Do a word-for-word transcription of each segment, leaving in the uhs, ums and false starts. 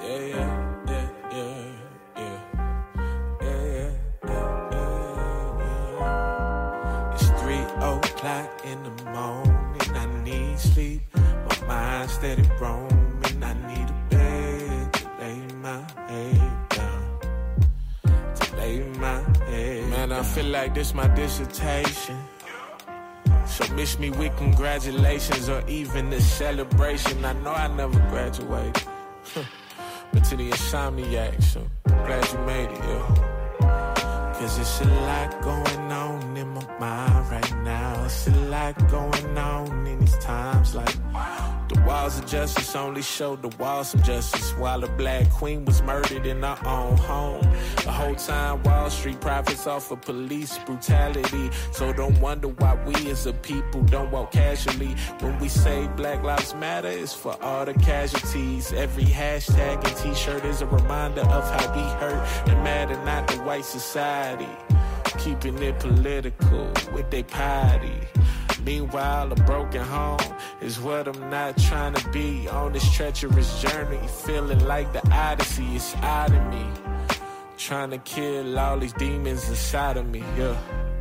Yeah, yeah, yeah, yeah, yeah. Yeah, yeah, yeah, yeah, yeah. It's three o'clock in the morning. I need sleep. My mind steady roaming. I need a bed to lay my head down. To lay my head. Man, I feel like this my dissertation. So miss me with congratulations or even a celebration. I know I never graduated. But to the insomniacs, so glad you made it, yeah. Cause it's a lot going on in my mind right now. It's a lot going on in these times. Like the walls of justice only showed the walls of justice, while a black queen was murdered in her own home. The whole time Wall Street profits off of police brutality. So don't wonder why we as a people don't walk casually. When we say Black Lives Matter, it's for all the casualties. Every hashtag and t-shirt is a reminder of how we hurt and matter, not the white society. Keeping it political with they piety. Meanwhile, a broken home is what I'm not trying to be. On this treacherous journey, feeling like the Odyssey is out of me. Trying to kill all these demons inside of me, yeah.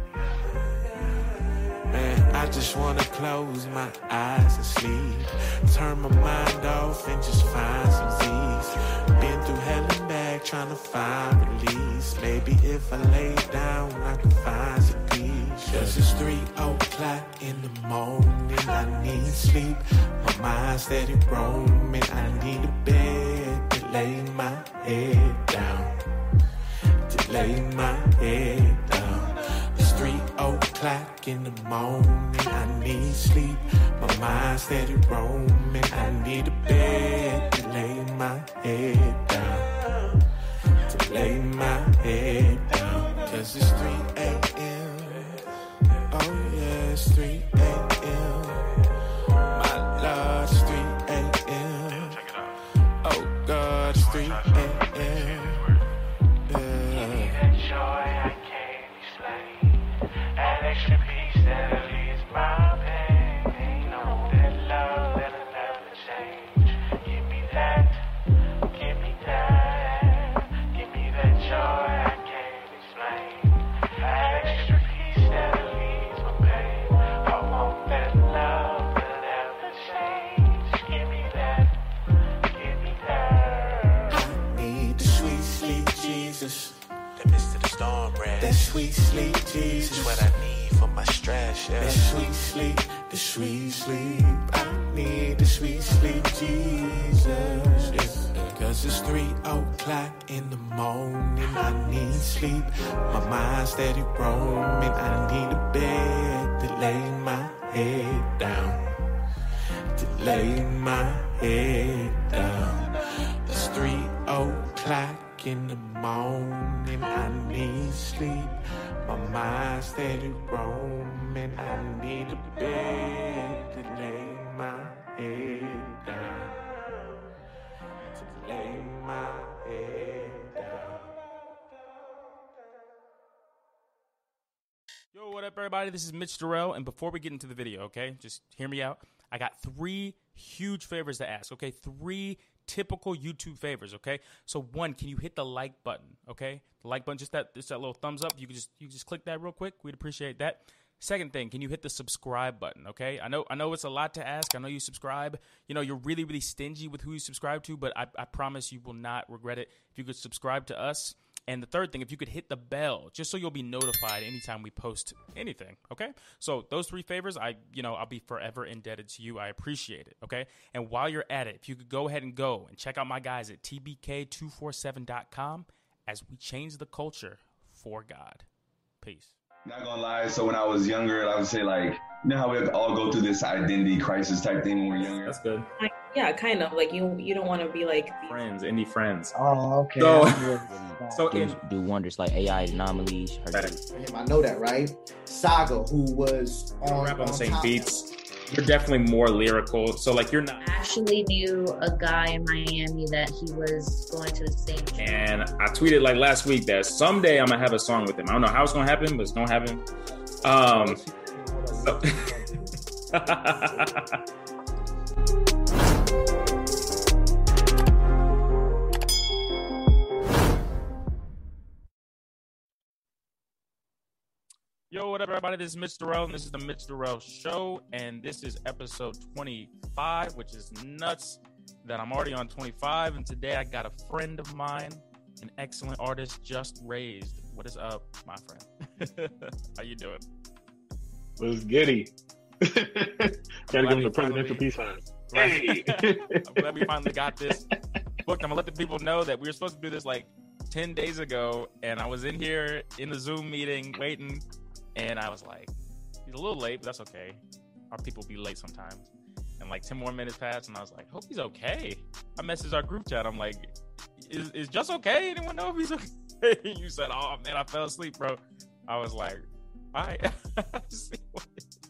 Man, I just wanna close my eyes and sleep. Turn my mind off and just find some Z's. Been through hell and back trying to find release. Maybe if I lay down, I can find some peace. Cause it's three o'clock in the morning. I need sleep. My mind's steady roaming. I need a bed to lay my head down. To lay my head down. It's three o'clock in the morning. I need sleep. My mind's steady roaming. I need a bed to lay my head down. To lay my head down. Cause it's three a.m. Oh yeah, it's three a.m. My Lord, it's three a.m. Oh God, it's three a.m. Yeah. Joy I can't explain. An extra piece that alleviates my pain. Ain't no that love that'll never change. Give me that, give me that, give me that joy I can't explain. An extra piece that alleviates my pain. I want that love that'll never change. Give me that, give me that. I need the sweet sleep, Jesus. The midst of the storm, red. That sweet sleep, Jesus. Is what I need for my stress, yeah. That sweet sleep, the sweet sleep. I need the sweet sleep, Jesus. Yeah. Cause it's three o'clock in the morning. I need sleep. My mind's steady roaming. I need a bed to lay my head down. To lay my head down. It's three o'clock in the morning, I need sleep. My mind's steady roaming. I need a bed to lay my head down. To lay my head down. Yo, what up, everybody? This is Mitch Durrell, and before we get into the video, okay, just hear me out. I got three huge favors to ask, okay? Three typical YouTube favors, okay? So one, can you hit the like button, okay? The like button, just that, just that little thumbs up. You can just, you can just click that real quick. We'd appreciate that. Second thing, can you hit the subscribe button, okay? I know, I know it's a lot to ask. I know you subscribe. You know, you're really, really stingy with who you subscribe to, but I, I promise you will not regret it if you could subscribe to us. And the third thing, if you could hit the bell, just so you'll be notified anytime we post anything, okay? So those three favors, I, you know, I'll be forever indebted to you. I appreciate it, okay? And while you're at it, if you could go ahead and go and check out my guys at T B K two forty-seven dot com as we change the culture for God. Peace. Not gonna lie, so when I was younger, I would say, like, you know how we all go through this identity crisis type thing when we're younger? That's good. Like, yeah, kind of. Like, you you don't want to be like... Friends, indie friends. Oh, okay. So, so do, in, do wonders like A I anomalies. I know that, right? Saga, who was on, rap on the on same top. beats. You're definitely more lyrical. So, like, you're not... I actually knew a guy in Miami that he was going to the same church. And I tweeted, like, last week that someday I'm going to have a song with him. I don't know how it's going to happen, but it's going to happen. Um, so... what up, everybody? This is Mitch Durrell, and this is the Mitch Durrell Show, and this is episode twenty-five, which is nuts that I'm already on twenty-five, and today I got a friend of mine, an excellent artist, Just Raised. What is up, my friend? How you doing? What's giddy? Gotta give him the presidential peace sign. Hey! I'm glad we finally got this booked. I'm gonna let the people know that we were supposed to do this like ten days ago, and I was in here in the Zoom meeting waiting, and I was like, he's a little late, but that's okay. Our people be late sometimes. And like ten more minutes passed, and I was like, hope he's okay. I messaged our group chat. I'm like, is is Just okay? Anyone know if he's okay? You said, oh man, I fell asleep, bro. I was like, all right. See what it is.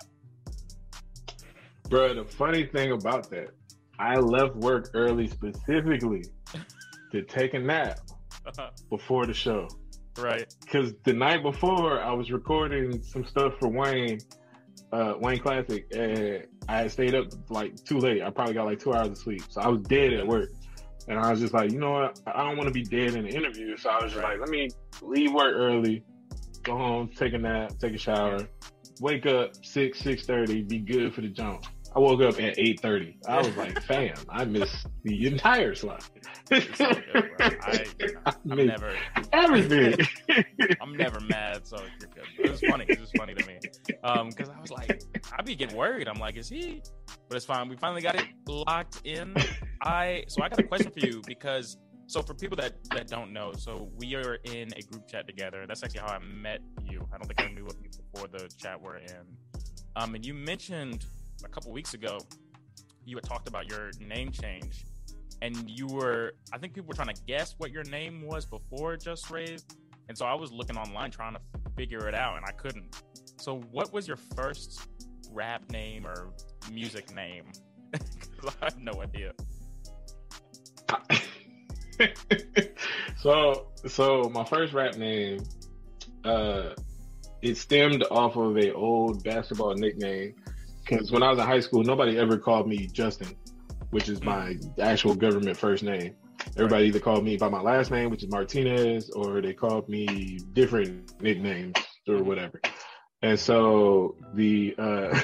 Bro, the funny thing about that, I left work early specifically to take a nap before the show. Right. Because the night before, I was recording some stuff for Wayne, uh, Wayne Classic, and I had stayed up like too late. I probably got like two hours of sleep. So I was dead at work. And I was just like, you know what? I don't want to be dead in the interview. So I was just like, let me leave work early, go home, take a nap, take a shower, wake up six, six thirty, be good for the jump. I woke up at eight thirty. I was like, fam, I missed the entire slot. It's all good, bro. I, you know, I'm missed never everything. I'm never mad, so you're good. It was funny. It was funny to me. Um, because I was like, I'd be getting worried. I'm like, is he? But it's fine. We finally got it locked in. I so I got a question for you because so for people that, that don't know, so we are in a group chat together. That's actually how I met you. I don't think I knew of you before the chat we're in. Um, and you mentioned a couple weeks ago, you had talked about your name change, and you were, I think people were trying to guess what your name was before Just Raised, and so I was looking online trying to figure it out, and I couldn't. So what was your first rap name or music name? Because I have no idea. so, so my first rap name, uh, it stemmed off of a old basketball nickname. Because when I was in high school, nobody ever called me Justin, which is my actual government first name. Everybody either called me by my last name, which is Martinez, or they called me different nicknames or whatever. And so the uh,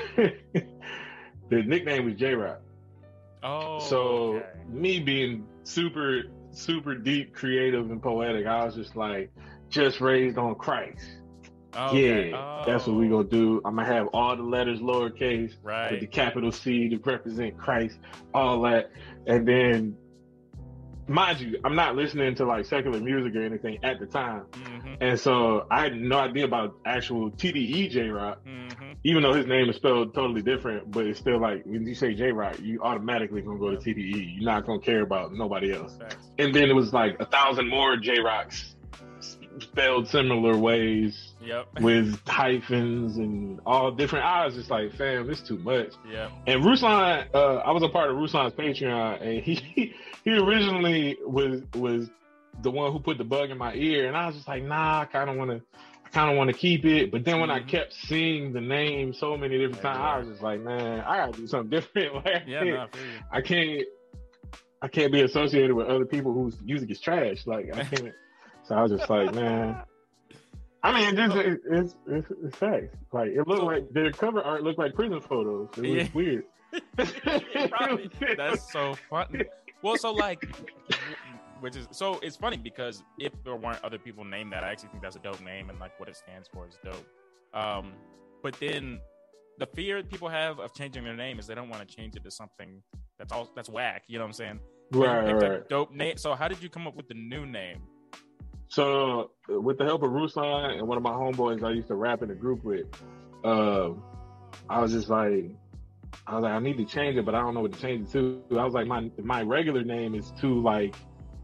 the nickname was J-Rock. Oh, so okay. Me being super, super deep, creative, and poetic, I was just like, just raised on Christ. Okay. Yeah, oh. That's what we gonna do. I'm gonna have all the letters lowercase right. with the capital C to represent Christ, all that. And then, mind you, I'm not listening to like secular music or anything at the time. Mm-hmm. And so I had no idea about actual T D E J-Rock, mm-hmm. even though his name is spelled totally different, but it's still like, when you say J-Rock, you automatically gonna go to T D E. You're not gonna care about nobody else. Thanks. And then it was like a thousand more J-Rocks spelled similar ways, yep. with hyphens and all different. I was just like, fam, this is too much. Yep. And Ruslan, uh, I was a part of Ruslan's Patreon, and he he originally was was the one who put the bug in my ear, and I was just like, nah, I kind of want to, I kind of want to keep it. But then when mm-hmm. I kept seeing the name so many different times, I was just like, man, I gotta do something different. Like, yeah, no, I feel you. I can't, I can't be associated with other people whose music is trash. Like, I can't. So I was just like, man. I mean, it's it's, it's, it's, it's facts. Like, it looked like their cover art looked like prison photos. It was yeah. weird. Probably. That's so funny. Well, so like, which is so it's funny because if there weren't other people named that, I actually think that's a dope name, and like what it stands for is dope. Um, but then the fear people have of changing their name is they don't want to change it to something that's all that's whack. You know what I'm saying? Right, right. A dope name. So how did you come up with the new name? So, with the help of Ruslan and one of my homeboys I used to rap in a group with, uh, I was just like, I was like, I need to change it, but I don't know what to change it to. I was like, my my regular name is too like,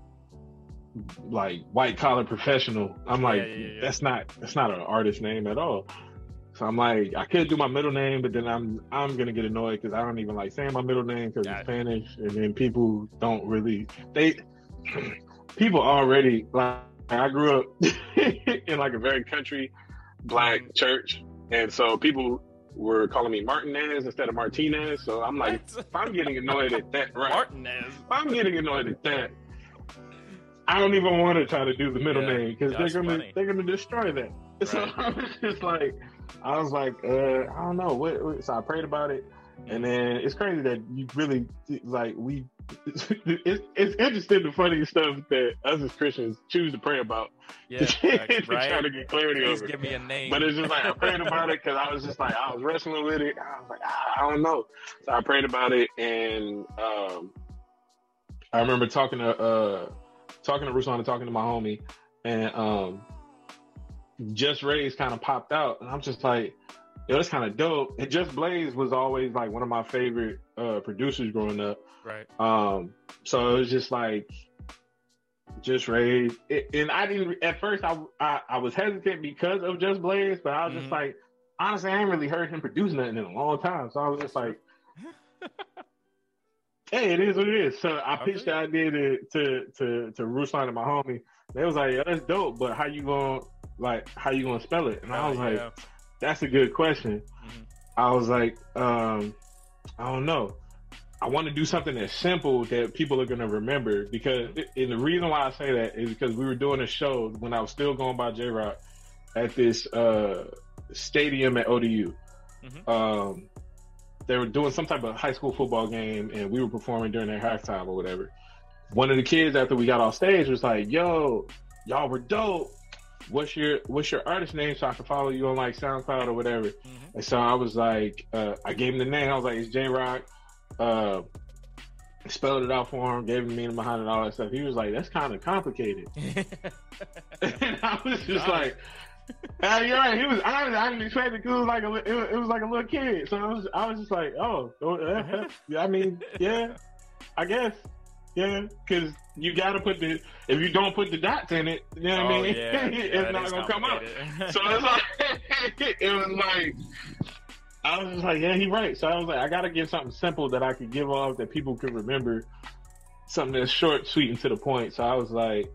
like white collar professional. I'm like, yeah, yeah, yeah. that's not that's not an artist name at all. So I'm like, I could do my middle name, but then I'm I'm gonna get annoyed because I don't even like saying my middle name because it's Spanish, and then people don't really they people already like. I grew up in like a very country black church, and so people were calling me Martinez instead of Martinez. So I'm like, if I'm getting annoyed at that, right? Martinez. If I'm getting annoyed at that, I don't even want to try to do the middle yeah, name because they're gonna funny. they're gonna destroy that. Right. So I was just like, I was like, uh, I don't know. What, what? So I prayed about it, and then it's crazy that you really like we. It's it's interesting the funny stuff that us as Christians choose to pray about. Yeah, to, to right. try to get clarity Please over. give me a name. But it's just like I prayed about it because I was just like I was wrestling with it. I was like I don't know. So I prayed about it, and um, I remember talking to uh, talking to Ruslan and talking to my homie, and um, Just Raised kind of popped out, and I'm just like, yo, that's kind of dope. And Just Blaze was always like one of my favorite uh, producers growing up. Right. Um, so it was just like Just Raised, it, and I didn't at first. I, I I was hesitant because of Just Blaze, but I was mm-hmm. just like, honestly, I ain't really heard him produce nothing in a long time. So I was just like, hey, it is what it is. So I okay. pitched the idea to to to, to Ruslan and my homie. They was like, yeah, that's dope, but how you gonna like how you gonna spell it? And I was like, yeah. that's a good question. Mm-hmm. I was like, um, I don't know. I want to do something that's simple that people are going to remember, because, and the reason why I say that is because we were doing a show when I was still going by J-Rock at this uh, stadium at O D U. Mm-hmm. Um, they were doing some type of high school football game, and we were performing during their halftime or whatever. One of the kids after we got off stage was like, yo, y'all were dope. What's your what's your artist name so I can follow you on like SoundCloud or whatever? Mm-hmm. And so I was like, uh, I gave him the name. I was like, it's J-Rock. Uh, spelled it out for him, gave him the meaning behind it, all that stuff. He was like, that's kind of complicated. And I was just like, uh, you're right. He was, I, I didn't expect it. It was like a, it was, it was like a little kid. So I was, I was just like, oh, uh, I mean, yeah, I guess, yeah, because you got to put the, if you don't put the dots in it, you know what oh, I mean? Yeah, it's yeah, not gonna come up. So it's like, it was like. I was just like, yeah, he's right. So I was like, I got to get something simple that I could give off that people could remember, something that's short, sweet, and to the point. So I was like,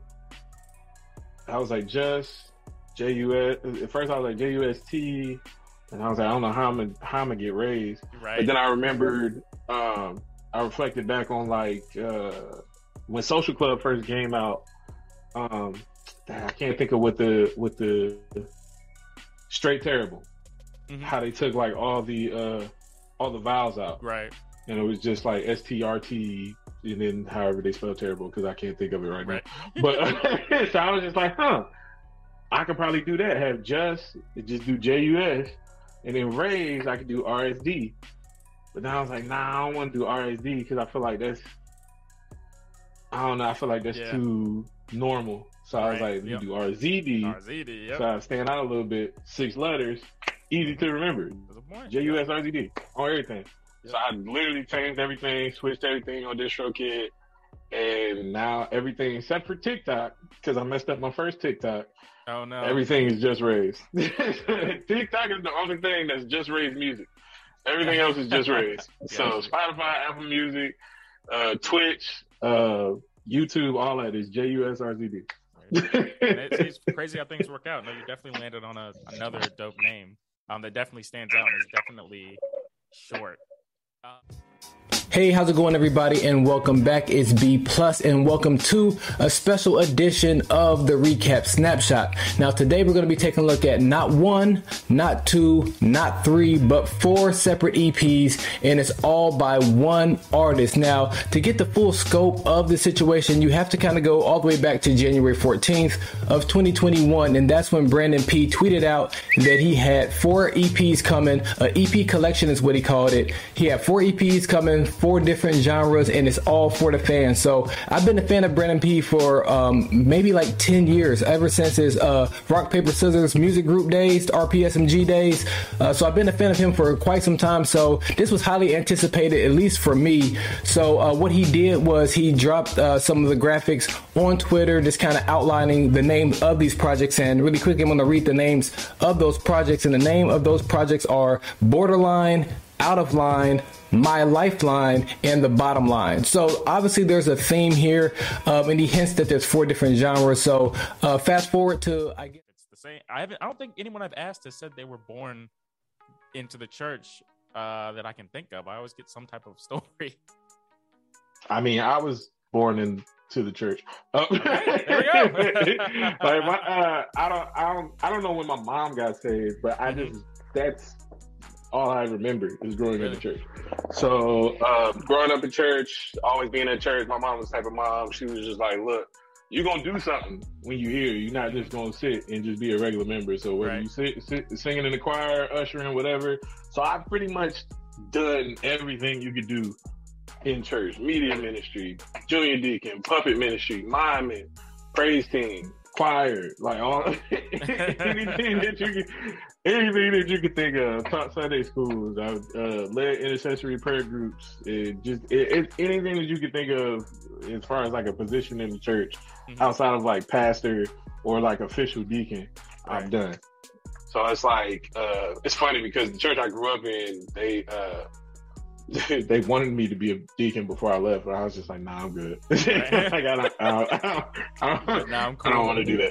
I was like, just J U S. At first, I was like J U S T, and I was like, I don't know how I'm gonna how I'm gonna get raised. Right. But then I remembered, um, I reflected back on like uh, when Social Club first came out. Um, I can't think of what the what the Straight Terrible. Mm-hmm. How they took like all the uh all the vowels out, right? And it was just like S T R T, and then however they spell terrible, because I can't think of it right, right. now. But uh, so I was just like, huh, I could probably do that. Have just just do J U S, and then Raise I could do R S D. But then I was like, nah, I don't want to do R S D because I feel like that's I don't know. I feel like that's yeah. too normal. So I was right. like, yep. you do R Z D. R Z D, yep. So I stand out a little bit. Six letters. Easy to remember. J U S R Z D on everything. Yep. So I literally changed everything, switched everything on DistroKid, and now everything except for TikTok, because I messed up my first TikTok. Oh no! Everything is Just Raised. TikTok is the only thing that's Just Raised music. Everything else is Just Raised. So Spotify, Apple Music, uh, Twitch, uh, YouTube, all that is J U S R Z D. And it's, it's crazy how things work out. No, you definitely landed on a, another dope name. Um, that definitely stands out and is definitely short. Uh, Hey, how's it going, everybody? And welcome back. It's B Plus, and welcome to a special edition of the Recap Snapshot. Now, today we're going to be taking a look at not one, not two, not three, but four separate E Ps, and it's all by one artist. Now, to get the full scope of the situation, you have to kind of go all the way back to January fourteenth of twenty twenty-one, and that's when Brandon P tweeted out that he had four E Ps coming. An E P collection is what he called it. He had four E Ps coming, four different genres, and it's all for the fans. So I've been a fan of Brandon P for um, maybe like ten years, ever since his uh, Rock, Paper, Scissors music group days, R P S M G days. Uh, so I've been a fan of him for quite some time. So this was highly anticipated, at least for me. So uh, what he did was he dropped uh, some of the graphics on Twitter, just kind of outlining the name of these projects. And really quick, I'm going to read the names of those projects. And the name of those projects are Borderline, Out of Line, My Lifeline, and The Bottom Line. So obviously there's a theme here, um, and he hints that there's four different genres. So uh, fast forward to, I guess it's the same. I haven't. I don't think anyone I've asked has said they were born into the church uh, that I can think of. I always get some type of story. I mean, I was born into the church. Oh. Okay, there we go. Like my, uh, I don't, I don't, I don't know when my mom got saved, but I just. that's all I remember is growing up in church. So uh, growing up in church, always being in church, my mom was the type of mom. She was just like, look, you're going to do something when you hear. You're not just going to sit and just be a regular member. So whether right. you sit, sit singing in the choir, ushering, whatever. So I've pretty much done everything you could do in church. Media ministry, junior deacon, puppet ministry, miming, praise team, choir, like all anything that you can, anything that you can think of. Taught Sunday schools, I've uh, led intercessory prayer groups, it just it, it, anything that you can think of as far as like a position in the church, mm-hmm. outside of like pastor or like official deacon, right. I've done. So it's like uh, it's funny because the church I grew up in, they. Uh, they wanted me to be a deacon before I left, but I was just like, nah, I'm good. like, I don't, I don't, I don't, I don't, nah, I'm cool. I don't want to do that.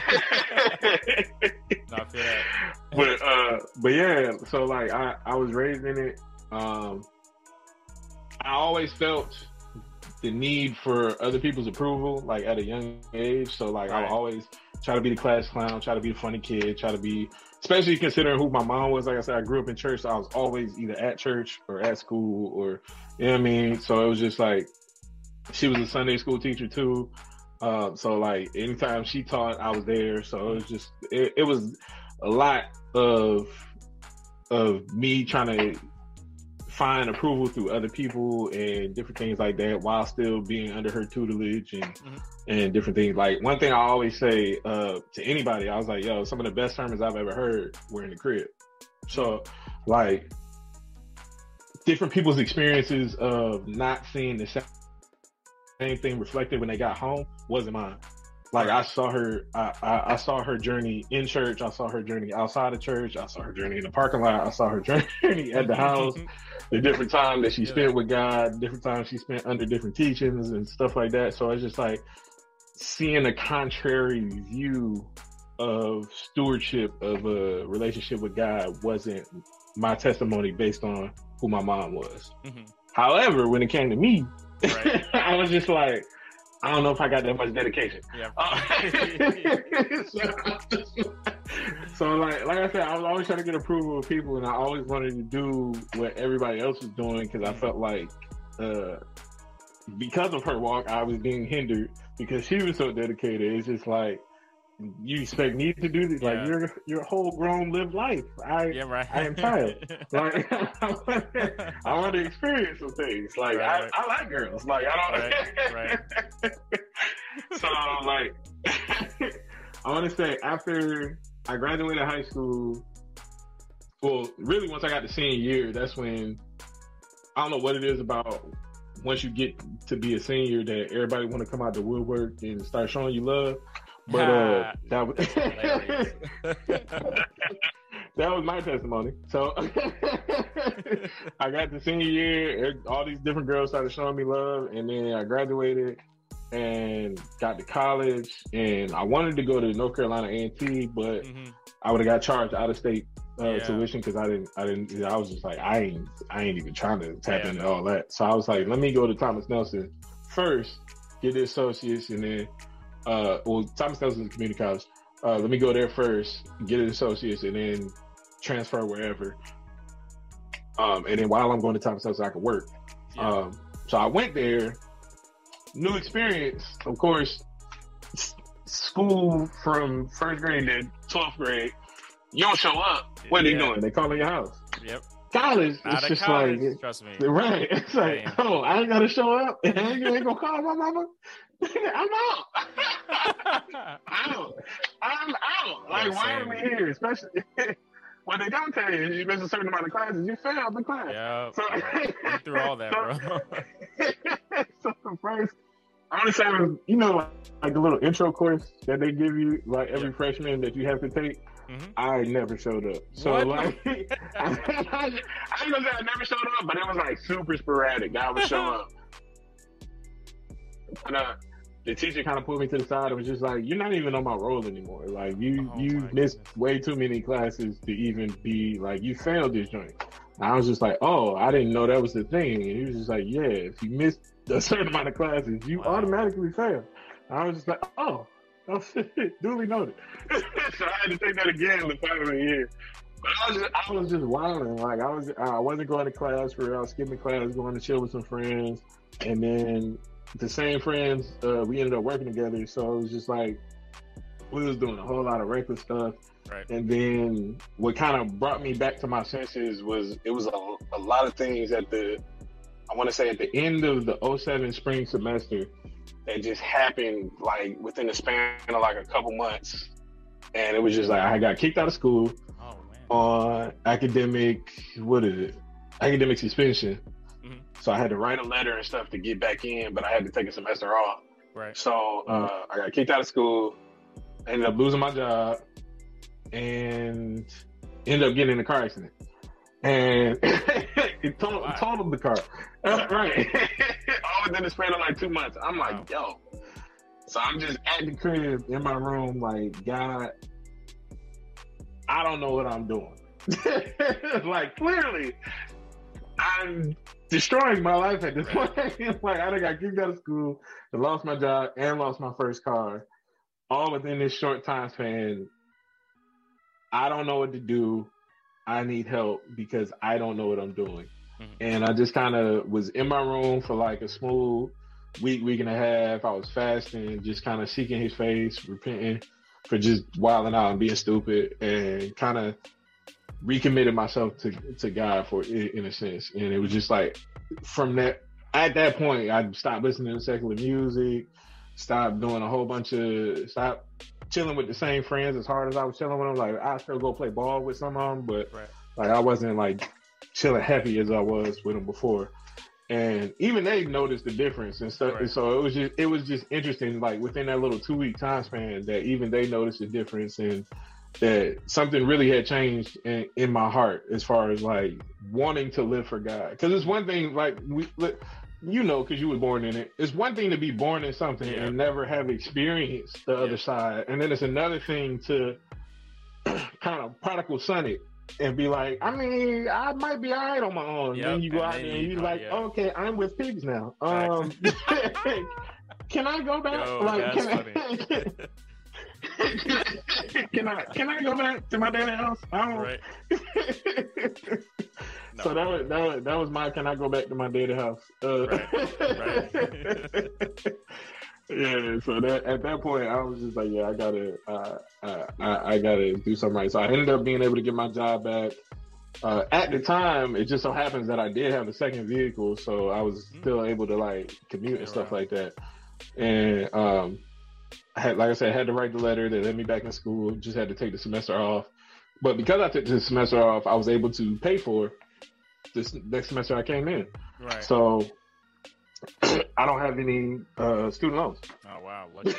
no, I feel that. But, uh, but yeah, so like, I, I was raised in it. Um, I always felt the need for other people's approval, like at a young age. So like, right. I always try to be the class clown, try to be the funny kid, try to be, especially considering who my mom was. Like I said, I grew up in church, so I was always either at church or at school or, you know what I mean? So it was just like, she was a Sunday school teacher too. Uh, so like anytime she taught, I was there. So it was just, it, it was a lot of, of me trying to find approval through other people and different things like that while still being under her tutelage and mm-hmm. and different things. Like one thing I always say uh, to anybody, I was like, yo, some of the best sermons I've ever heard were in the crib. So like different people's experiences of not seeing the same thing reflected when they got home wasn't mine. Like I saw her, I, I, I saw her journey in church. I saw her journey outside of church. I saw her journey in the parking lot. I saw her journey at the house. The different time that she yeah. spent with God, different times she spent under different teachings and stuff like that. So it's just like seeing a contrary view of stewardship of a relationship with God wasn't my testimony based on who my mom was. Mm-hmm. However, when it came to me, right. I was just like, I don't know if I got that much dedication. Yeah. Uh, so, so like, like I said, I was always trying to get approval of people, and I always wanted to do what everybody else was doing because I felt like, uh, because of her walk, I was being hindered because she was so dedicated. It's just like, you expect me to do this? Yeah. Like you're you're a whole grown lived life. I yeah, right. I am tired. Like I want, to, I want to experience some things. Like right, I, right. I like girls. Like I don't. Right, right. So like I want to say after I graduated high school, well, really once I got to senior year, that's when I don't know what it is about once you get to be a senior that everybody want to come out the woodwork and start showing you love. But uh, that was that was my testimony. So I got to senior year, all these different girls started showing me love, and then I graduated and got to college, and I wanted to go to North Carolina A and T, but mm-hmm. I would have got charged out of state uh, yeah. tuition because I didn't, I didn't, I was just like, I ain't, I ain't even trying to tap yeah, into no. all that. So I was like, let me go to Thomas Nelson first, get the associates, and then. Uh, well, Thomas Nelson is a community college. Uh, let me go there first, get an associate's, and then transfer wherever. Um, and then while I'm going to Thomas Nelson, I could work. Yeah. Um, so I went there, new experience. Of course, s- school from first grade to twelfth grade. You don't show up. What are yeah. they doing? They calling your house. Yep. College, Not it's just college, like, trust me. Right. It's like, Damn. oh, I ain't got to show up. And I ain't gonna call my mama. I'm out. I'm out. I'm out. Like, why are we here? Especially what they don't tell you is you miss a certain amount of classes, you failed the class. Yeah. So, yeah. through all that, bro. So the first, I want to say, was, you know, like, like the little intro course that they give you, like every yeah. freshman that you have to take. Mm-hmm. I never showed up. So what? like, I, I, I ain't gonna say I never showed up, but it was like super sporadic. I would show up. But, uh, the teacher kind of pulled me to the side and was just like, you're not even on my roll anymore. Like, you oh you missed goodness. way too many classes to even be, like, you failed this joint. And I was just like, oh, I didn't know that was the thing. And he was just like, yeah, if you missed a certain amount of classes, you wow. automatically fail. And I was just like, oh, oh shit, duly noted. So I had to take that again the following year. I was just, I was just wilding. Like I was, I wasn't going to class for real. I was skipping class, going to chill with some friends, and then the same friends, uh, we ended up working together. So it was just like we was doing a whole lot of reckless stuff. Right. And then what kind of brought me back to my senses was it was a, a lot of things at the, I want to say at the end of the oh seven spring semester that just happened like within the span of like a couple months. And it was just like, I got kicked out of school Oh man. on academic, what is it? Academic suspension. Mhm. So I had to write a letter and stuff to get back in, but I had to take a semester off. Right. So uh, I got kicked out of school, ended up losing my job, and ended up getting in a car accident. And it totaled, Wow. totaled the car. Uh, right. All within the span of like two months. I'm like, yo. So I'm just at the crib in my room, like, God, I don't know what I'm doing. Like, clearly, I'm destroying my life at this point. Like, I done got kicked out of school, and lost my job, and lost my first car, all within this short time span. I don't know what to do. I need help because I don't know what I'm doing. Mhm. And I just kind of was in my room for like a smooth week, week and a half. I was fasting, just kind of seeking his face, repenting for just wilding out and being stupid, and kind of recommitted myself to, to God for it in a sense. And it was just like, from that, at that point, I stopped listening to secular music, stopped doing a whole bunch of, stopped chilling with the same friends as hard as I was chilling with them. Like, I still go play ball with some of them, but Right. like I wasn't like chilling heavy as I was with them before. And even they noticed the difference and stuff. Right. And so it was just, it was just interesting, like within that little two week time span, that even they noticed the difference, and that something really had changed in, in my heart as far as like wanting to live for God. Cause it's one thing, like we, you know, because you were born in it. It's one thing to be born in something Yeah. and never have experienced the Yeah. other side. And then it's another thing to kind of prodigal son it and be like, I mean, I might be all right on my own. Yep, Then you go and out then there and you you're go- like, yeah. okay, I'm with pigs now. Facts. Um, can I go back? Yo, like, that's can, funny. I, can I can I go back to my daddy house? I don't. Right. So that was, that was that was my can I go back to my daddy house? Uh, Right, right. Yeah. So that at that point I was just like, yeah, I gotta uh, uh, I, I gotta do something right. So I ended up being able to get my job back. Uh, at the time, it just so happens that I did have a second vehicle, so I was still able to like commute and stuff like that. And um, I had, like I said, I had to write the letter. They let me back in school. Just had to take the semester off. But because I took the semester off, I was able to pay for this next semester I came in. Right. So I don't have any uh, student loans. Oh wow, lucky.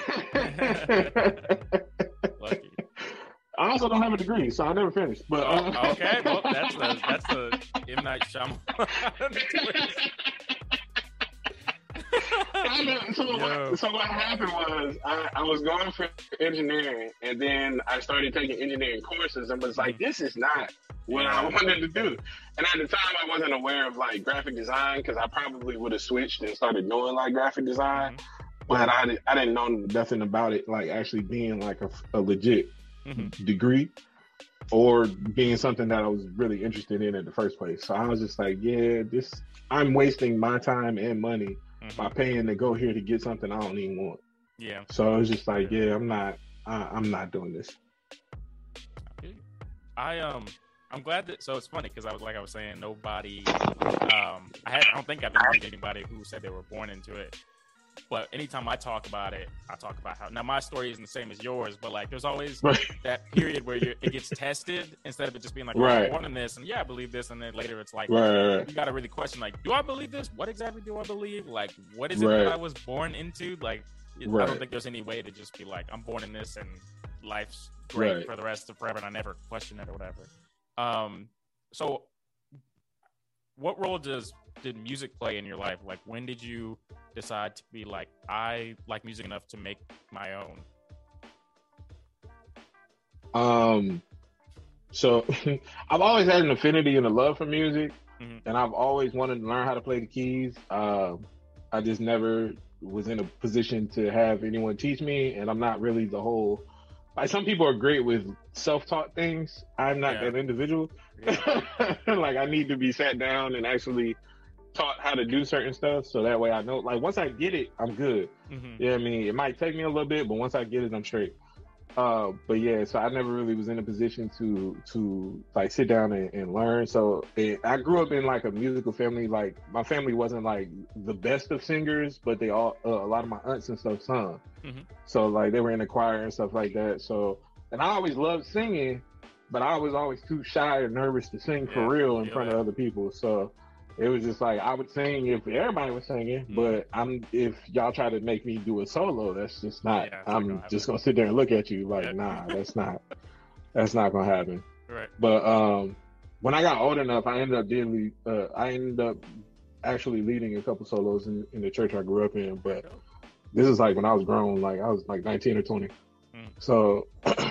Lucky. I also don't have a degree, so I never finished. But uh, Oh, okay, well that's the that's the M Night Shyamalan. so, Yo. what, so what happened was I, I was going for engineering, and then I started taking engineering courses and was like, this is not what I wanted to do. And at the time, I wasn't aware of like graphic design, because I probably would have switched and started doing like graphic design, but I, di- I didn't know nothing about it, like actually being like a, a legit Mhm. degree or being something that I was really interested in in the first place. So I was just like, yeah, this I'm wasting my time and money Mhm. by paying to go here to get something I don't even want. Yeah. So I was just like, yeah, I'm not, I, I'm not doing this. I um I'm glad that so it's funny because I was like I was saying nobody um I had I don't think I've interviewed anybody who said they were born into it. But anytime I talk about it, I talk about how now my story isn't the same as yours, but like there's always Right. that period where you it gets tested instead of it just being like, oh, Right. I'm born in this, and yeah, I believe this, and then later it's like, Right, right, right. you got to really question, like, do I believe this? What exactly do I believe? Like, what is it Right. that I was born into? Like, I Right. don't think there's any way to just be like, I'm born in this, and life's great Right. for the rest of forever, and I never question it or whatever. Um, so what role does did music play in your life? Like, when did you decide to be like, I like music enough to make my own? Um, so I've always had an affinity and a love for music, Mhm. and I've always wanted to learn how to play the keys. Um, I just never was in a position to have anyone teach me, and I'm not really the whole like some people are great with self-taught things. I'm not Yeah. that individual. Yeah. Like I need to be sat down and actually taught how to do certain stuff, so that way I know. Like once I get it, I'm good. Mhm. Yeah, I mean, it might take me a little bit, but once I get it, I'm straight. Uh, but yeah, so I never really was in a position to to like sit down and, and learn. So it, I grew up in like a musical family. Like my family wasn't like the best of singers, but they all uh, a lot of my aunts and stuff sung. Mhm. So like they were in the choir and stuff like that. So and I always loved singing, but I was always too shy or nervous to sing for Yeah, real in feel front that. of other people. So it was just like I would sing if everybody was singing, Mhm. but I'm if y'all try to make me do a solo, that's just not. Yeah, it's not I'm gonna just gonna sit there and look at you like, Yeah. nah, that's not. That's not gonna happen. Right. But um, when I got old enough, I ended up doing. Uh, I ended up actually leading a couple solos in, in the church I grew up in. But this is like when I was grown, like I was like nineteen or twenty. Mm. So,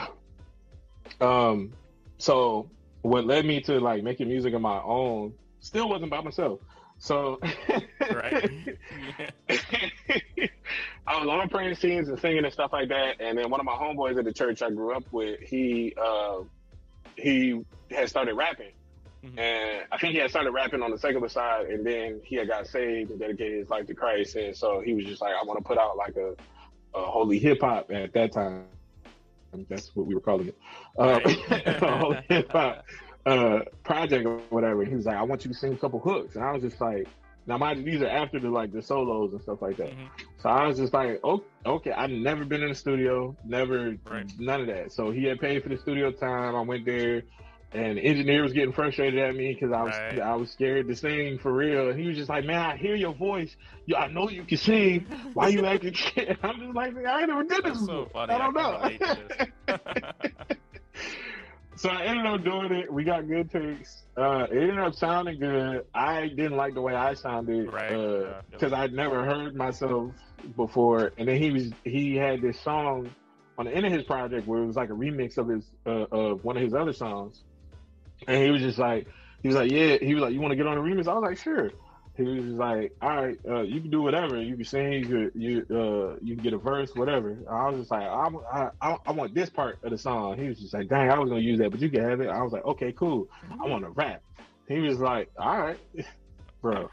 um, so what led me to like making music of my own still wasn't by myself. So, Right. Yeah. I was on praying scenes and singing and stuff like that. And then one of my homeboys at the church I grew up with, he uh, he had started rapping. Mhm. And I think he had started rapping on the secular side, and then he had got saved and dedicated his life to Christ. And so he was just like, I want to put out like a, a holy hip hop at that time. That's what we were calling it. Uh, a holy hip hop uh, project or whatever. And he was like, I want you to sing a couple hooks. And I was just like, now mind you, these are after the like the solos and stuff like that. Mhm. So I was just like, oh, okay, I've never been in the studio, never, Right. none of that. So he had paid for the studio time. I went there, and the engineer was getting frustrated at me because I was Right. I was scared to sing for real. And he was just like, man, I hear your voice. You, I know you can sing. Why you acting scared? I'm just like, I ain't never did this That's so before. funny. I don't can know. relate to this. So I ended up doing it. We got good takes. Uh, it ended up sounding good. I didn't like the way I sounded Right. because Yeah. I'd never heard myself before. And then he was he had this song on the end of his project where it was like a remix of his uh, of one of his other songs. And he was just like, he was like, yeah. He was like, you want to get on the remix? I was like, sure. He was just like, all right, uh, you can do whatever. You can sing, you could, you uh, you can get a verse, whatever. I was just like, I, I, I, I want this part of the song. He was just like, dang, I was gonna use that, but you can have it. I was like, okay, cool. I want to rap. He was like, all right, bro.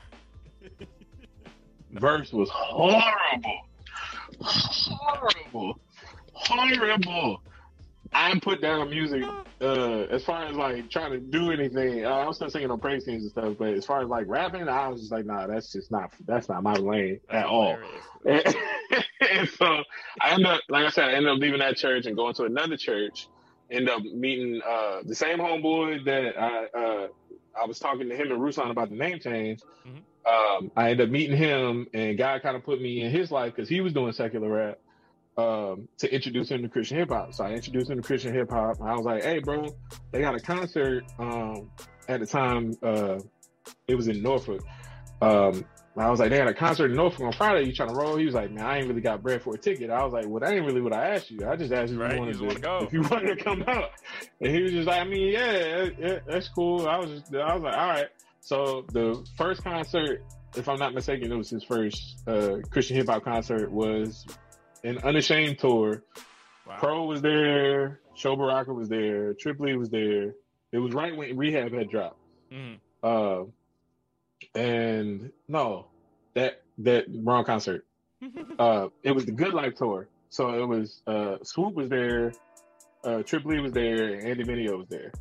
Verse was horrible, horrible, horrible. I put down music uh, as far as like trying to do anything. Uh, I was still singing on praise teams and stuff, but as far as like rapping, I was just like, nah, that's just not that's not my lane at That's all. hilarious. And, and so I ended up, like I said, I ended up leaving that church and going to another church. Ended up meeting uh, the same homeboy that I uh, I was talking to him and Ruslan about the name change. Mhm. Um, I ended up meeting him, and God kind of put me in his life because he was doing secular rap. Um, to introduce him to Christian hip hop. So I introduced him to Christian hip hop. I was like, hey, bro, they got a concert um, at the time. Uh, it was in Norfolk. Um, I was like, they had a concert in Norfolk on Friday. You trying to roll? He was like, man, I ain't really got bread for a ticket. I was like, well, that ain't really what I asked you. I just asked you Right, if, you you just wanted, wanna to, go. if you wanted to come out. And he was just like, I mean, yeah, yeah, that's cool. I was just, I was like, all right. So the first concert, if I'm not mistaken, it was his first uh, Christian hip hop concert, was an Unashamed tour. Wow. Pro was there, Sho Baraka was there, Tripoli was there. It was right when Rehab had dropped. Mhm. Uh, and no, that that wrong concert. Uh, it was the Good Life tour. So it was uh, Swoop was there, uh, Tripoli was there, and Andy Mineo was there.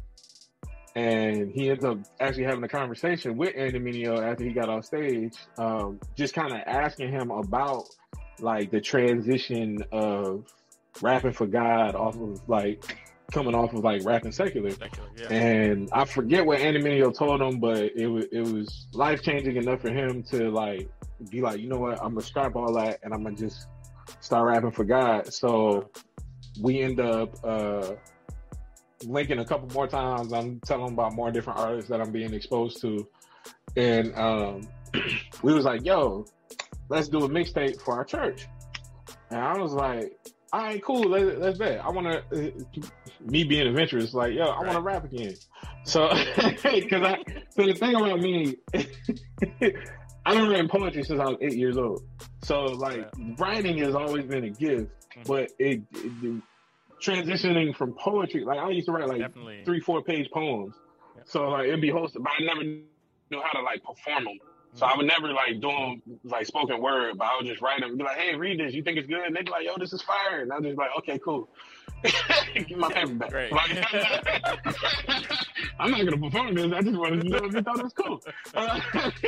And he ends up actually having a conversation with Andy Mineo after he got off stage, um, just kind of asking him about like the transition of rapping for God off of like coming off of like rapping secular. Secular, yeah. And I forget what Andy Mineo told him, but it was it was life changing enough for him to like be like, you know what, I'm gonna scrap all that and I'm gonna just start rapping for God. So we end up uh, linking a couple more times. I'm telling him about more different artists that I'm being exposed to, and um, we was like, yo, let's do a mixtape for our church. And I was like, all right, cool, let's, let's bet. I want to, uh, me being adventurous, like, yo, I want to rap again. So, because I, so the thing about me, I've been writing poetry since I was eight years old. So, like, writing has always been a gift, but it, it transitioning from poetry. Like I used to write like Definitely. three, four page poems. Yeah. So like it'd be hosted, but I never knew how to like perform them. So I would never like do them like spoken word, but I would just write them and be like, hey, read this. You think it's good? And they'd be like, yo, this is fire. And I'm just like, okay, cool. Give my paper back. Great. Like, I'm not going to perform this. I just wanted to know if you thought it was cool. Uh,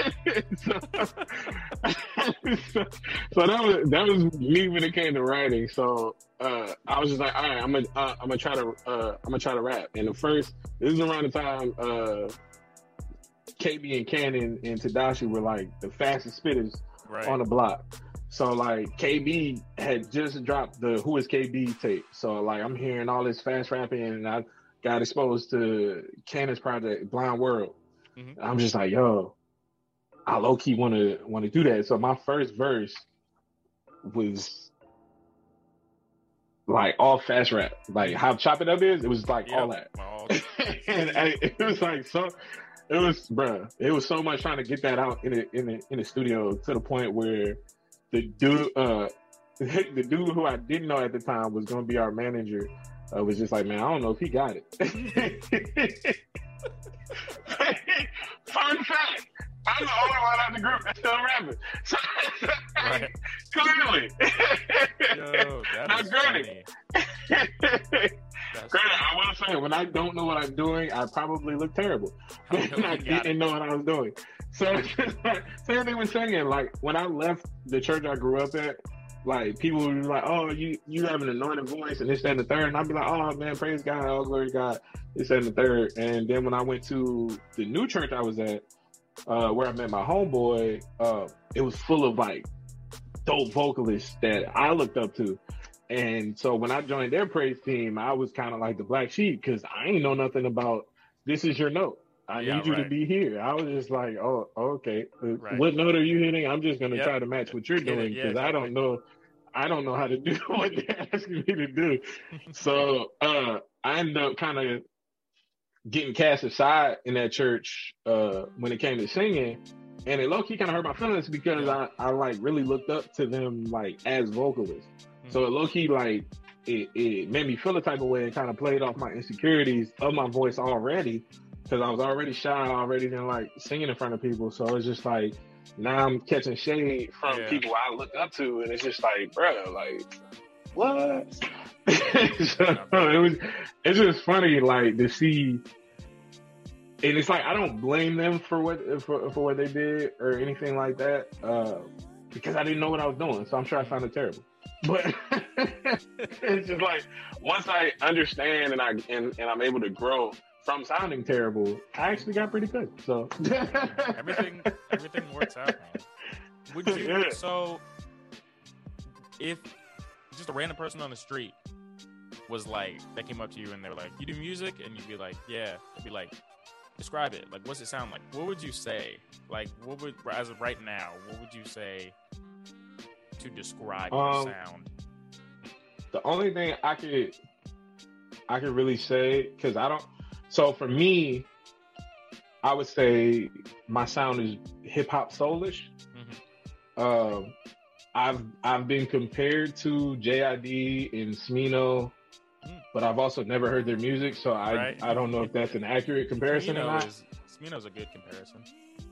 so, so, so that was that was me when it came to writing. So uh, I was just like, all right, I'm gonna uh, I'm gonna try to uh, I'm gonna try to rap. And the first, this is around the time. Uh, K B and Cannon and Tadashi were like the fastest spitters Right. on the block. So like K B had just dropped the Who Is K B tape. So like I'm hearing all this fast rapping and I got exposed to Cannon's project Blind World. Mhm. I'm just like, yo, I low key want to want to do that. So my first verse was like all fast rap, like how Chop It Up is. It was like Yep. all that, All- and I, it was like so. It was, bruh. It was so much trying to get that out in the in the in the studio to the point where the dude, uh, the dude who I didn't know at the time was going to be our manager, uh, was just like, man, I don't know if he got it. Fun fact. I'm the only one out of the group that's still rapping. So, Right. clearly. Yo, that Now, is granted, funny. That's granted, I will say, when I don't know what I'm doing, I probably look terrible. How you know I you got didn't know what I was doing. So, same thing with singing. Like, when I left the church I grew up at, like, people would be like, oh, you, you have an anointed voice and this, that, and the third. And I'd be like, oh, man, praise God, all glory to God, this, that, and the third. And then when I went to the new church I was at, uh, where I met my homeboy, uh, it was full of, like, dope vocalists that I looked up to. And so when I joined their praise team, I was kind of like the black sheep because I ain't know nothing about this is your note. I Yeah, need you right. to be here. I was just like, oh, okay. Uh, Right. What note are you hitting? I'm just going to Yep. try to match what you're Hit it, doing yeah, because I don't know. I don't know how to do what they're asking me to do. So uh, I ended up kind of getting cast aside in that church uh, when it came to singing. And it low-key kind of hurt my feelings because I, I like really looked up to them like as vocalists. So it low-key like it, it made me feel a type of way and kind of played off my insecurities of my voice already because I was already shy, already didn't like singing in front of people. So it's just like now I'm catching shade from Yeah. people I look up to, and it's just like, bro, like what? So it was it's just funny like to see. And it's like I don't blame them for what for, for what they did or anything like that, uh, because I didn't know what I was doing. So I'm sure I sounded terrible. But it's just like once I understand and I and, and I'm able to grow from sounding terrible, I actually got pretty good. So everything everything works out, man. Would you Yeah. so if just a random person on the street was like they came up to you and they were like, you do music? And you'd be like, yeah. They'd be like, describe it. Like, what's it sound like? What would you say? Like, what would, as of right now, what would you say to describe your Um, sound? The only thing I could I could really say, because I don't. So for me, I would say my sound is hip hop soulish. Mm-hmm. Um, I've I've been compared to J I D and Smino, but I've also never heard their music, so I Right. I don't know if that's an accurate comparison or Smino not. is, Smino's a good comparison.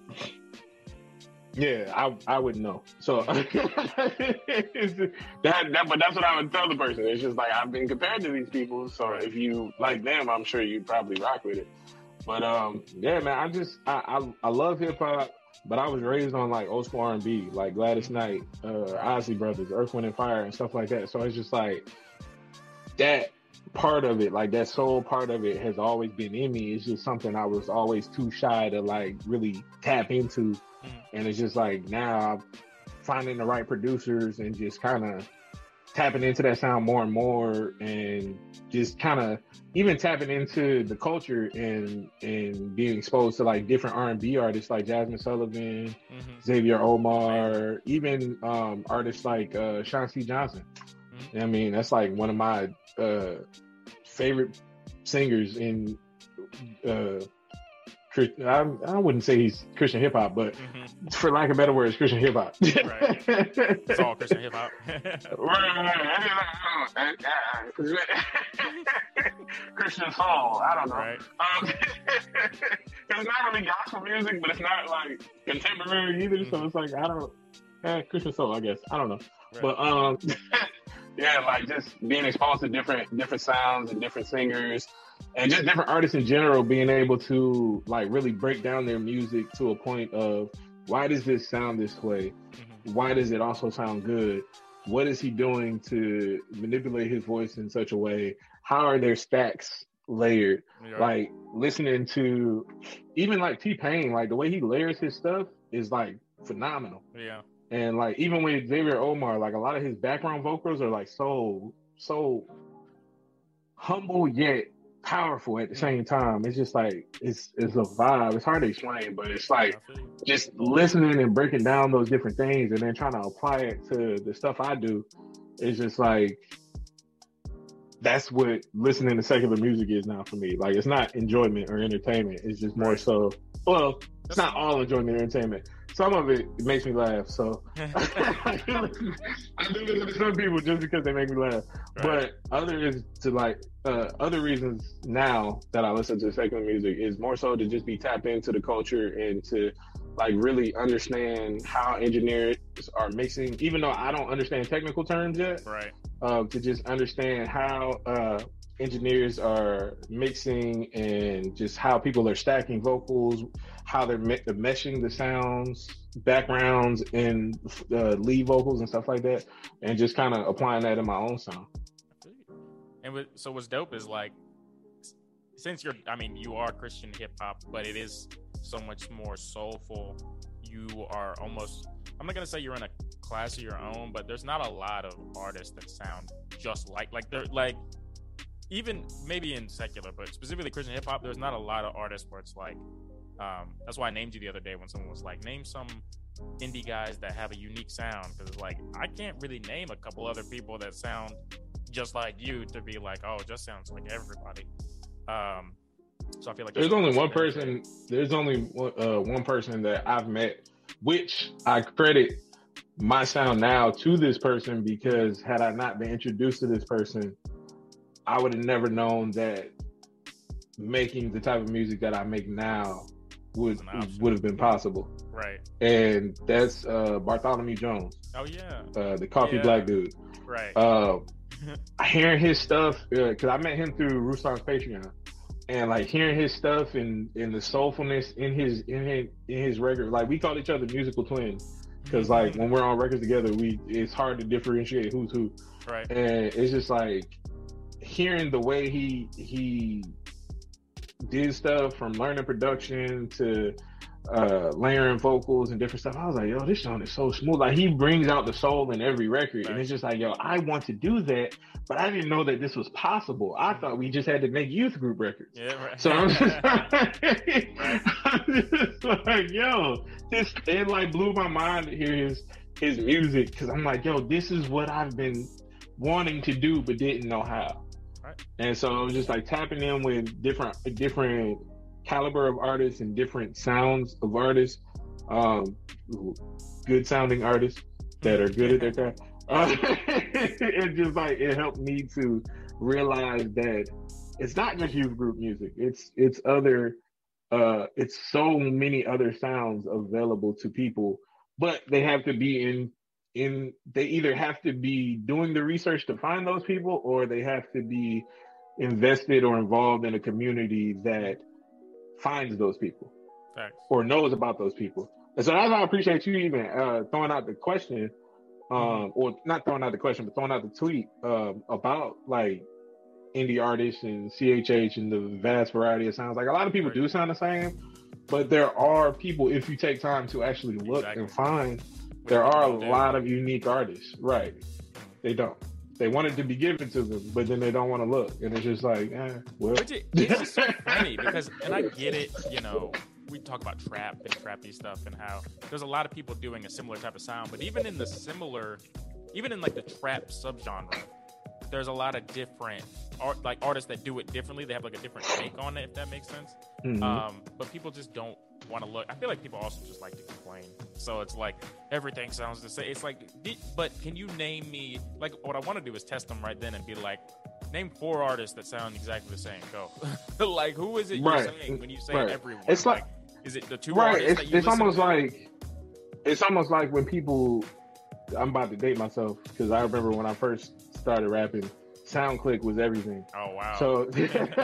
Yeah, I I wouldn't know. So it's- that, that but that's what I would tell the person. It's just like I've been compared to these people, so if you like them, I'm sure you'd probably rock with it. But um, yeah, man, I just I I, I love hip hop, but I was raised on like old school R and B, like Gladys Knight, uh, Ozzy Brothers, Earth, Wind and Fire, and stuff like that. So it's just like that part of it, like that soul part of it, has always been in me. It's just something I was always too shy to like really tap into. And it's just like now I'm finding the right producers and just kind of tapping into that sound more and more, and just kind of even tapping into the culture and and being exposed to like different R and B artists like Jasmine Sullivan, Mm-hmm. Xavier Omar, even um, artists like uh, Sean C. Johnson. Mm-hmm. I mean, that's like one of my uh, favorite singers in uh, I, I wouldn't say he's Christian hip hop, but mm-hmm. for lack of better words, Christian hip hop. Right. It's all Christian hip hop. Christian soul. I don't know. Right. Um, it's not really gospel music, but it's not like contemporary either. Mm-hmm. So it's like I don't. Eh, Christian soul, I guess. I don't know. Right. But um, yeah, like just being exposed to different different sounds and different singers. And just different artists in general being able to like really break down their music to a point of why does this sound this way? Mm-hmm. Why does it also sound good? What is he doing to manipulate his voice in such a way? How are their stacks layered? Yeah. Like listening to even like T-Pain, like the way he layers his stuff is like phenomenal. Yeah. And like even with Xavier Omar, like a lot of his background vocals are like so, so humble yet powerful at the same time. It's just like it's it's a vibe. It's hard to explain, but it's like just listening and breaking down those different things and then trying to apply it to the stuff I do. It's just like that's what listening to secular music is now for me. Like it's not enjoyment or entertainment. It's just more so. Well, it's not all enjoyment or entertainment. Some of it, it makes me laugh. So I do listen to some people just because they make me laugh. Right. But other is to like uh, other reasons now that I listen to secular music is more so to just be tapped into the culture and to like really understand how engineers are mixing. Even though I don't understand technical terms yet, right? Uh, to just understand how uh, engineers are mixing and just how people are stacking vocals, how they're me- meshing the sounds, backgrounds, and uh, lead vocals and stuff like that, and just kind of applying that in my own sound. And with, so what's dope is like, since you're, I mean, you are Christian hip hop, but it is so much more soulful. You are almost, I'm not gonna say you're in a class of your own, but there's not a lot of artists that sound just like, like they're like, even maybe in secular, but specifically Christian hip hop, there's not a lot of artists where it's like, um, that's why I named you the other day when someone was like, name some indie guys that have a unique sound. Because like, I can't really name a couple other people that sound just like you to be like, oh, it just sounds like everybody. Um, so I feel like there's only one person, there's only one, uh, one person that I've met, which I credit my sound now to this person, because had I not been introduced to this person, I would have never known that making the type of music that I make now would would have been possible. Right. And that's uh, Bartholomew Jones. Oh yeah. Uh, the Coffee yeah. Black dude. Right. Uh, hearing his stuff, because uh, I met him through Ruslan's Patreon, and like hearing his stuff and, and the soulfulness in his in his in his record, like we call each other musical twins, because like when we're on records together, we it's hard to differentiate who's who. Right. And it's just like hearing the way he he did stuff, from learning production to uh layering vocals and different stuff. I was like, yo, this song is so smooth. Like he brings out the soul in every record. Right. And it's just like, yo, I want to do that, but I didn't know that this was possible. I thought we just had to make youth group records. Yeah, right. So I'm just, like, I'm just like, yo, this it like blew my mind to hear his his music, because I'm like, yo, this is what I've been wanting to do but didn't know how. Right. And so I was just like tapping in with different different caliber of artists and different sounds of artists, um, good sounding artists that are good at their craft. Uh, it just like it helped me to realize that it's not just youth group music. It's it's other uh, it's so many other sounds available to people, but they have to be in in they either have to be doing the research to find those people, or they have to be invested or involved in a community that finds those people. Thanks. Or knows about those people. And so that's why I appreciate you even uh, throwing out the question, um, or not throwing out the question, but throwing out the tweet um, about like indie artists and C H H and the vast variety of sounds. Like a lot of people do sound the same, but there are people, if you take time to actually look exactly. and find, there are a lot of unique artists. Right. They don't. They want it to be given to them, but then they don't want to look. And it's just like, eh, well. Which it, it's just so funny because, and I get it, you know, we talk about trap and trappy stuff and how there's a lot of people doing a similar type of sound, but even in the similar, even in like the trap subgenre, there's a lot of different art, like artists that do it differently. They have like a different take on it, if that makes sense. Mhm. Um, but people just don't want to look. I feel like people also just like to complain. So it's like everything sounds the same. It's like, di- but can you name me? Like, what I want to do is test them right then and be like, name four artists that sound exactly the same. Go. Like, who is it Right. you're saying when you say Right. everyone? It's like- is it the two Right. artists It's that you it's listen almost to? like it's almost like when people. I'm about to date myself because I remember when I first started rapping, SoundClick was everything. Oh wow. So, so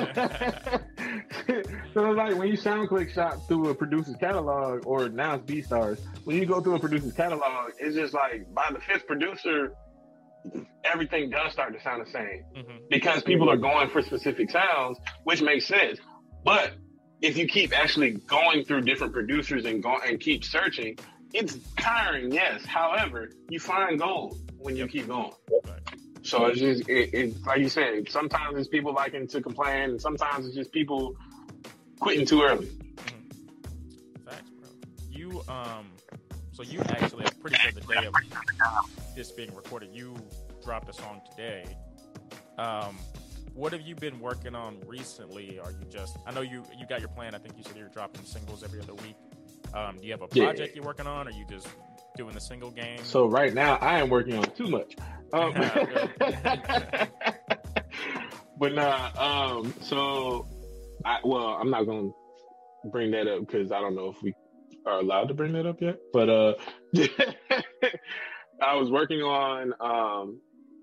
it's like when you SoundClick shop through a producer's catalog, or now it's BeatStars. When you go through a producer's catalog, it's just like by the fifth producer, everything does start to sound the same Mhm. because people are going for specific sounds, which makes sense. But if you keep actually going through different producers and go and keep searching, it's tiring, yes. However, you find gold when you keep going. So it's just, it, it's like you said, sometimes it's people liking to complain, and sometimes it's just people quitting too early. Facts, bro. You um, so you actually, I'm pretty sure the day of this being recorded, you dropped a song today. Um, what have you been working on recently? Are you just? I know you you got your plan. I think you said you're dropping singles every other week. Um, do you have a Yeah. project you're working on? Or are you just doing the single game? So right now, I am working on too much. Um, but nah, um, so, I, well, I'm not going to bring that up because I don't know if we are allowed to bring that up yet. But uh, I was working on um,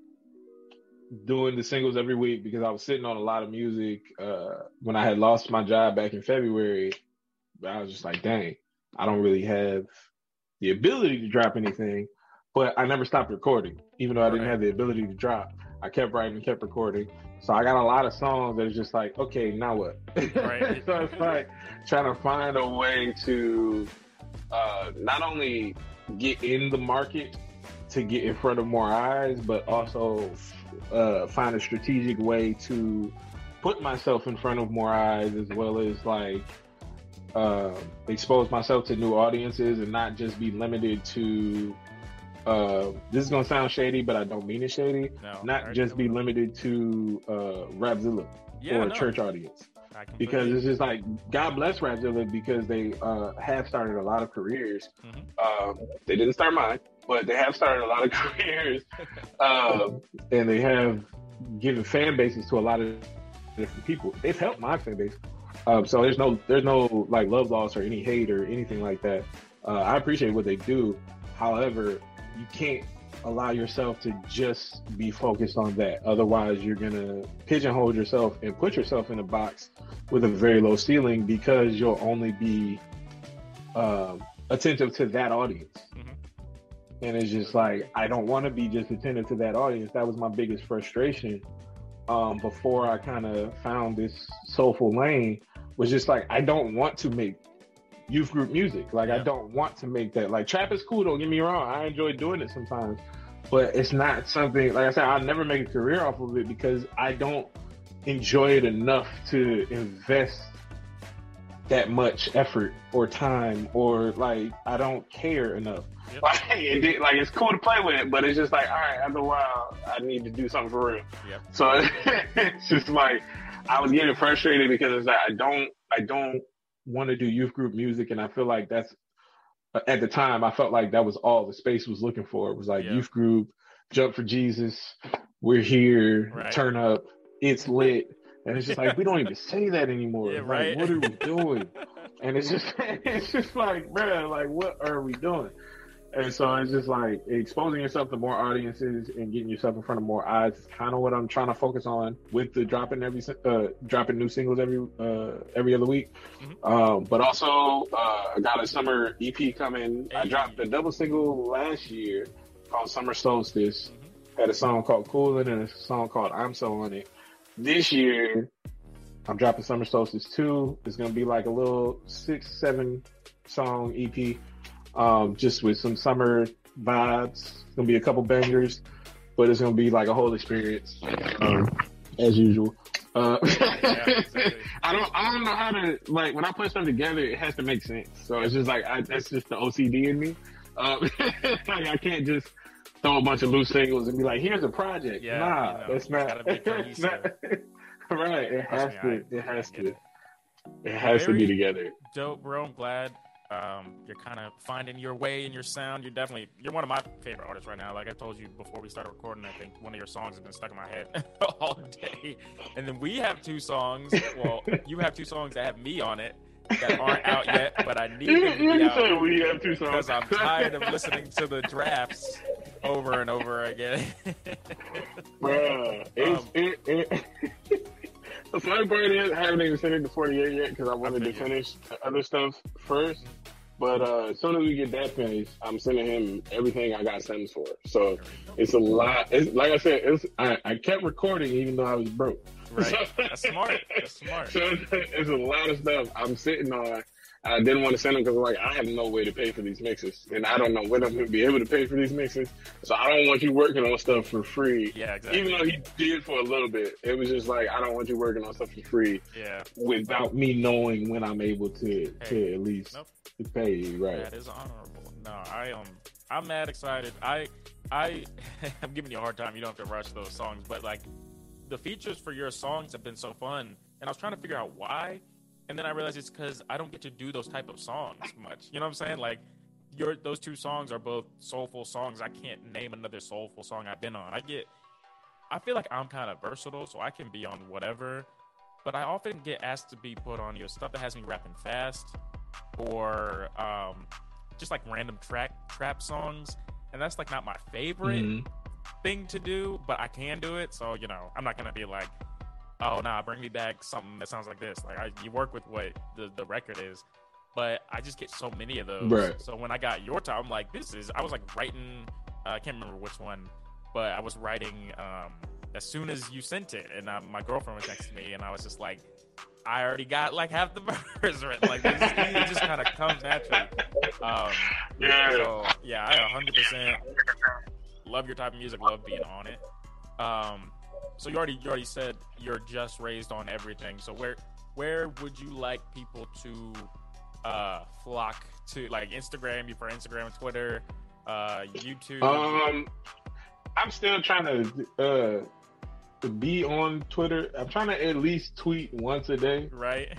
doing the singles every week because I was sitting on a lot of music. Uh, when I had lost my job back in February, I was just like, dang, I don't really have the ability to drop anything, but I never stopped recording, even though I didn't Right. have the ability to drop. I kept writing, kept recording. So I got a lot of songs that are just like, okay, now what? Right. So it's like trying to find a way to uh, not only get in the market to get in front of more eyes, but also uh, find a strategic way to put myself in front of more eyes, as well as like uh, expose myself to new audiences and not just be limited to uh, this is gonna sound shady, but I don't mean it shady. No, I not already just know be what- limited to uh, Rapzilla Yeah, or a no. church audience. I completely- Because it's just like, God bless Rapzilla because they uh, have started a lot of careers. Mhm. Um, they didn't start mine, but they have started a lot of careers. um, and they have given fan bases to a lot of different people. They've helped my fan base. Um, so there's no there's no like love loss or any hate or anything like that. Uh, I appreciate what they do. However, you can't allow yourself to just be focused on that. Otherwise, you're going to pigeonhole yourself and put yourself in a box with a very low ceiling because you'll only be um, attentive to that audience. Mm-hmm. And it's just like, I don't want to be just attentive to that audience. That was my biggest frustration um, before I kind of found this soulful lane, was just like, I don't want to make youth group music. Like, Yeah. I don't want to make that. Like, trap is cool, don't get me wrong. I enjoy doing it sometimes. But it's not something, like I said, I'll never make a career off of it because I don't enjoy it enough to invest that much effort or time, or like, I don't care enough. Yep. Like, it, like, it's cool to play with it, but it's just like, all right, after a while, I need to do something for real. Yep. So it's just like, I was getting frustrated because it's like, I don't, I don't want to do youth group music. And I feel like that's, at the time, I felt like that was all the space was looking for. It was like Yeah. youth group, jump for Jesus, we're here, Right. turn up, it's lit. And it's just like, we don't even say that anymore. Yeah, Like, right. what are we doing? And it's just, it's just like, bruh, like, what are we doing? And so it's just like exposing yourself to more audiences and getting yourself in front of more eyes is kind of what I'm trying to focus on with the dropping every uh, dropping new singles every uh, every other week. Mhm. Um, but also, uh, I got a summer E P coming. I Hey. dropped a double single last year called Summer Solstice. Mhm. Had a song called Coolin' and a song called I'm So On It. This year, I'm dropping Summer Solstice two. It's gonna be like a little six, seven song E P. Um, just with some summer vibes. It's gonna be a couple bangers, but it's gonna be like a whole experience, um, as usual. Uh, exactly. I don't, I don't know how to, like, when I put something together, it has to make sense. So it's just like, I, that's just the O C D in me. Um, like, I can't just throw a bunch of loose singles and be like, "Here's a project." Yeah, nah, you know, that's not. gotta be It's not right. It has me, to. I- it has I get to. it. It has to be Very together. Dope, bro. I'm glad um, you're kind of finding your way in your sound. You're definitely you're one of my favorite artists right now. Like I told you before we started recording, I think one of your songs has been stuck in my head all day. And then we have two songs. Well, you have two songs that have me on it that aren't out yet, but I need them to be You out said we have two songs because I'm tired of listening to the drafts over and over again. Bruh, it's, Um, it, it, the funny part is I haven't even sent it to forty-eight yet because I wanted to figured. finish the other stuff first. But uh, as soon as we get that finished, I'm sending him everything I got stems for. So it's a lot. It's, like I said, it's, I, I kept recording even though I was broke. Right. That's smart. That's smart. So it's, it's a lot of stuff I'm sitting on. I didn't want to send them because like I have no way to pay for these mixes, and I don't know when I'm going to be able to pay for these mixes. So I don't want you working on stuff for free. Yeah, exactly. Even though he did for a little bit, it was just like I don't want you working on stuff for free. Yeah. Without me knowing when I'm able to Hey. to at least Nope. pay you, right? That is honorable. No, I am. I'm mad excited. I, I, I'm giving you a hard time. You don't have to rush those songs, but like, the features for your songs have been so fun, and I was trying to figure out why, and then I realized it's because I don't get to do those type of songs much. You know what I'm saying? Like, your those two songs are both soulful songs. I can't name another soulful song I've been on. I get, I feel like I'm kind of versatile, so I can be on whatever, but I often get asked to be put on your stuff that has me rapping fast, or um, just like random track trap songs, and that's like not my favorite Mhm. thing to do, but I can do it. So, you know, I'm not gonna be like, oh nah, bring me back something that sounds like this. Like I, you work with what the, the record is, but I just get so many of those. Right. So when I got your time, I'm like, this is. I was like writing. Uh, I can't remember which one, but I was writing um, as soon as you sent it, and uh, my girlfriend was next to me, and I was just like, I already got like half the verse written. Like it just, it just kind of comes naturally. Um, Yeah. So yeah, I one hundred percent love your type of music. Love being on it. Um, so you already you already said you're just raised on everything. So where where would you like people to uh, flock to? Like Instagram, you for Instagram, Twitter, uh, YouTube. Um, I'm still trying to uh to be on Twitter. I'm trying to at least tweet once a day. Right.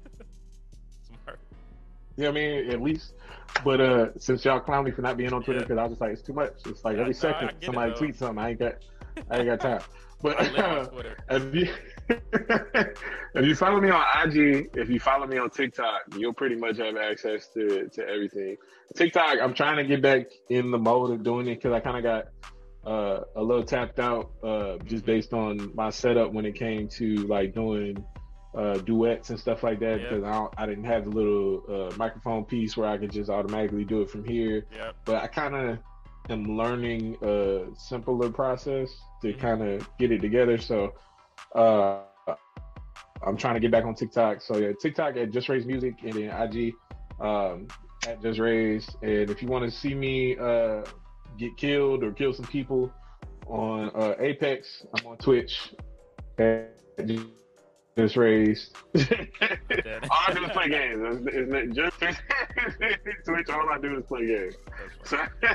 Smart. You know what I mean? At least. But uh, since y'all clown me for not being on Twitter, Yeah. because I was just like, it's too much. It's like Yeah, every no, I second get it, somebody though. tweets something. I ain't got, I ain't got time. But I live on Twitter. if you if you follow me on I G, if you follow me on TikTok, you'll pretty much have access to to everything. TikTok, I'm trying to get back in the mode of doing it because I kind of got uh, a little tapped out uh, just based on my setup when it came to like doing uh, duets and stuff like that. Yeah. Because I don't, I didn't have the little uh, microphone piece where I could just automatically do it from here. Yep. But I kind of am learning a simpler process to Mhm. kind of get it together. So uh, I'm trying to get back on TikTok. So yeah, TikTok at Just Raise Music, and then I G um, at Just Raise. And if you want to see me uh, get killed or kill some people on uh, Apex, I'm on Twitch at Just Raise. All I do is play games. It's, it's not just Twitch. All I do is play games. So,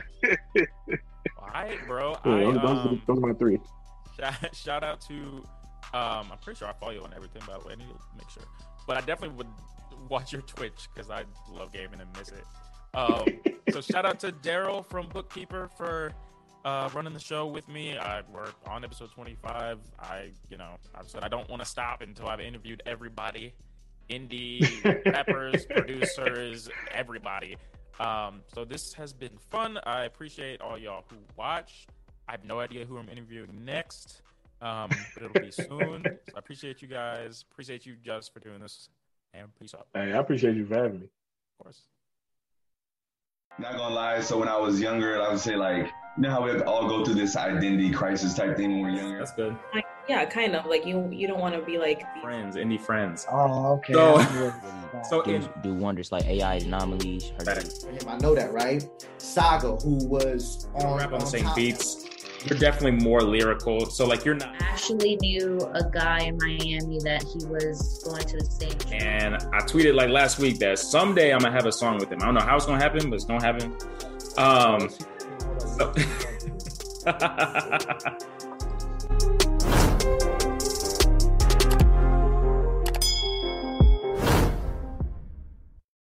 All right, bro. yeah, I, those, those, um, those are my three. Shout, shout out to, um, I'm pretty sure I follow you on everything, by the way. I need to make sure. But I definitely would watch your Twitch because I love gaming and miss it. Um, so shout out to Daryl from Bookkeeper for uh, running the show with me. I work on episode twenty-five. I, you know, I've said I don't want to stop until I've interviewed everybody. Indie, rappers, producers, everybody. Um, so this has been fun. I appreciate all y'all who watch. I have no idea who I'm interviewing next, um, but it'll be soon. So I appreciate you guys. Appreciate you, Just, for doing this. And peace out. Hey, I appreciate you for having me. Of course. Not gonna lie, so when I was younger, I would say like, you know how we all go through this identity crisis type thing when we're younger? That's good. Like, yeah, kind of. Like you, you don't want to be like these- Friends, indie friends. Oh, okay. So- I'm with- So do, in do wonders like A I anomalies. Facts. I know that, right? Saga, who was you don't on, rap on the on same top. beats. You're definitely more lyrical. So like you're not. I actually knew a guy in Miami that he was going to the same church. And I tweeted like last week that someday I'm gonna have a song with him. I don't know how it's gonna happen, but it's gonna happen. Um, so,